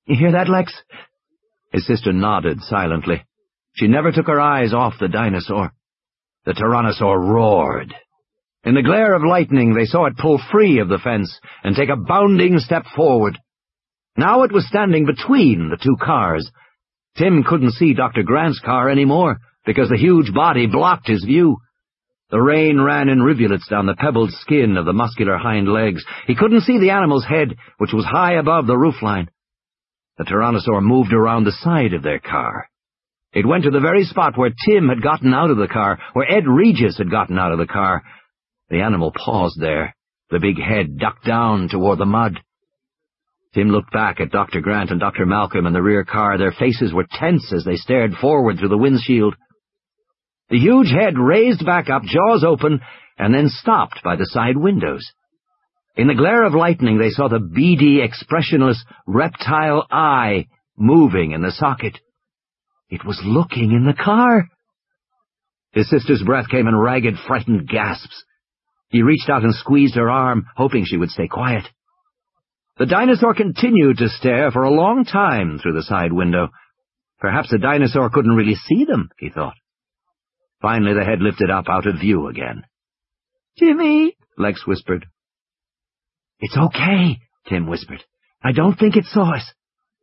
You hear that, Lex?" His sister nodded silently. She never took her eyes off the dinosaur. The Tyrannosaur roared. In the glare of lightning, they saw it pull free of the fence and take a bounding step forward. Now it was standing between the two cars. Tim couldn't see Dr. Grant's car anymore, because the huge body blocked his view. The rain ran in rivulets down the pebbled skin of the muscular hind legs. He couldn't see the animal's head, which was high above the roofline. The Tyrannosaur moved around the side of their car. It went to the very spot where Tim had gotten out of the car, where Ed Regis had gotten out of the car. The animal paused there, the big head ducked down toward the mud. Tim looked back at Dr. Grant and Dr. Malcolm in the rear car. Their faces were tense as they stared forward through the windshield. The huge head raised back up, jaws open, and then stopped by the side windows. In the glare of lightning, they saw the beady, expressionless, reptile eye moving in the socket. It was looking in the car. His sister's breath came in ragged, frightened gasps. He reached out and squeezed her arm, hoping she would stay quiet. The dinosaur continued to stare for a long time through the side window. Perhaps the dinosaur couldn't really see them, he thought. Finally, the head lifted up out of view again. "Timmy," Lex whispered. "It's okay," Tim whispered. "I don't think it saw us."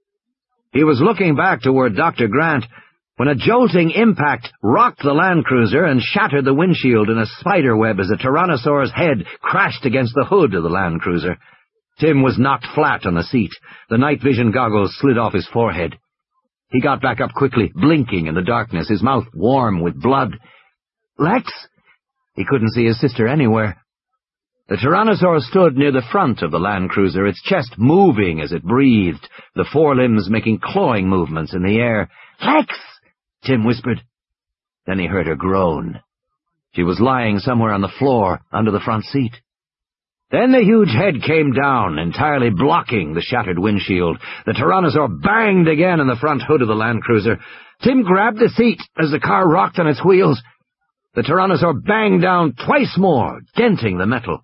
He was looking back toward Dr. Grant when a jolting impact rocked the Land Cruiser and shattered the windshield in a spiderweb as the Tyrannosaur's head crashed against the hood of the Land Cruiser. Tim was knocked flat on the seat. The night vision goggles slid off his forehead. He got back up quickly, blinking in the darkness, his mouth warm with blood. "Lex?" He couldn't see his sister anywhere. The Tyrannosaur stood near the front of the Land Cruiser, its chest moving as it breathed, the forelimbs making clawing movements in the air. "Lex!" Tim whispered. Then he heard her groan. She was lying somewhere on the floor, under the front seat. Then the huge head came down, entirely blocking the shattered windshield. The Tyrannosaur banged again in the front hood of the Land Cruiser. Tim grabbed the seat as the car rocked on its wheels. The Tyrannosaur banged down twice more, denting the metal.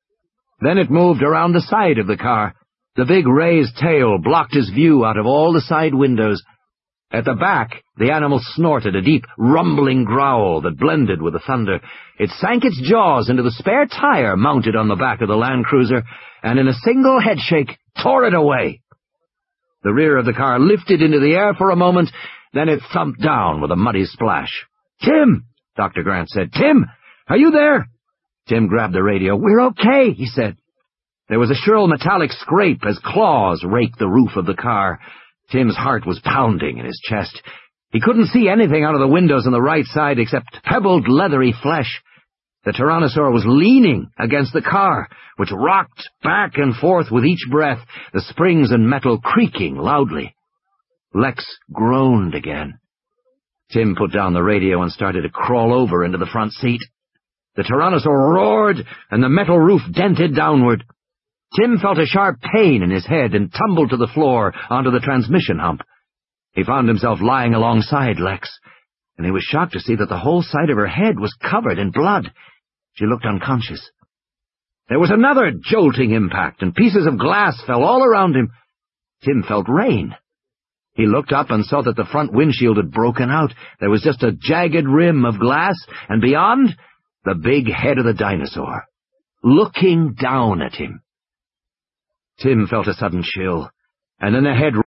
Then it moved around the side of the car. The big raised tail blocked his view out of all the side windows. At the back, the animal snorted a deep, rumbling growl that blended with the thunder. It sank its jaws into the spare tire mounted on the back of the Land Cruiser, and in a single headshake tore it away. The rear of the car lifted into the air for a moment, then it thumped down with a muddy splash. "Tim!" Dr. Grant said. "Tim! Are you there?" Tim grabbed the radio. "We're okay," he said. There was a shrill metallic scrape as claws raked the roof of the car. Tim's heart was pounding in his chest. He couldn't see anything out of the windows on the right side except pebbled, leathery flesh. The Tyrannosaur was leaning against the car, which rocked back and forth with each breath, the springs and metal creaking loudly. Lex groaned again. Tim put down the radio and started to crawl over into the front seat. The Tyrannosaur roared, and the metal roof dented downward. Tim felt a sharp pain in his head and tumbled to the floor onto the transmission hump. He found himself lying alongside Lex, and he was shocked to see that the whole side of her head was covered in blood. She looked unconscious. There was another jolting impact, and pieces of glass fell all around him. Tim felt rain. He looked up and saw that the front windshield had broken out. There was just a jagged rim of glass, and beyond, the big head of the dinosaur, looking down at him. Tim felt a sudden chill, and then the head